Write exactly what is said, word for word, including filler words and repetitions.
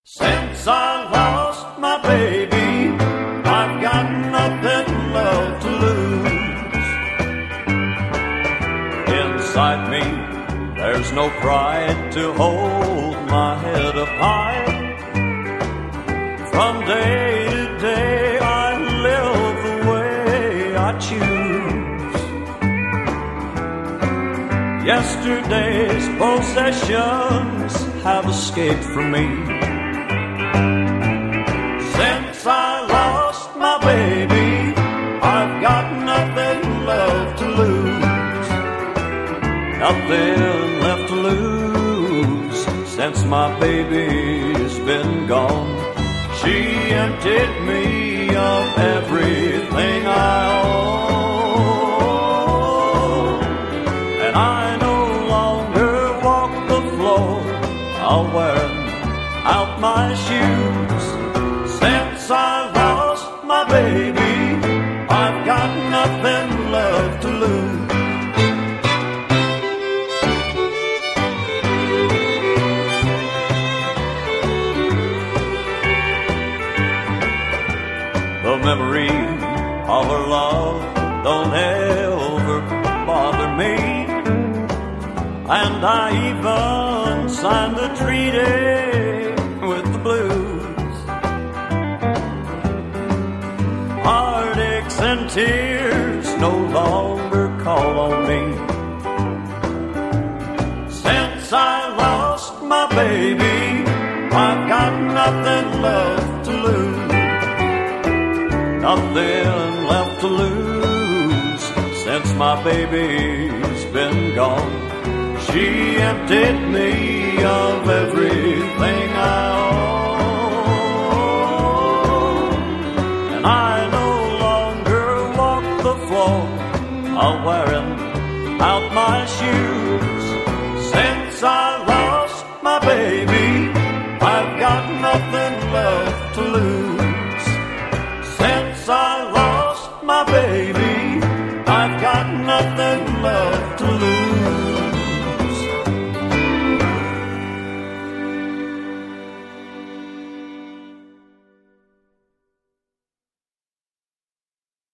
Since I lost my baby, I've got nothing left to lose. Inside me, there's no pride to hold my head up high. From day to day, I live the way I choose. Yesterday's possessions have escaped from me. Since I lost my baby, I've got nothing left to lose. Nothing left to lose. Since my baby's been gone, she emptied me of everything I own. And I no longer walk the floor, I'll wear out my shoes. Since I lost my baby, I've got nothing left to lose. The memory of her love don't ever bother me, and I even signed the treaty with the blues. Heartaches and tears no longer call on me. Since I lost my baby, I've got nothing left to lose. Nothing left to lose. Since my baby's been gone, she emptied me of everything I own. And I no longer walk the floor, I'm wearing out my shoes. Since I lost my baby,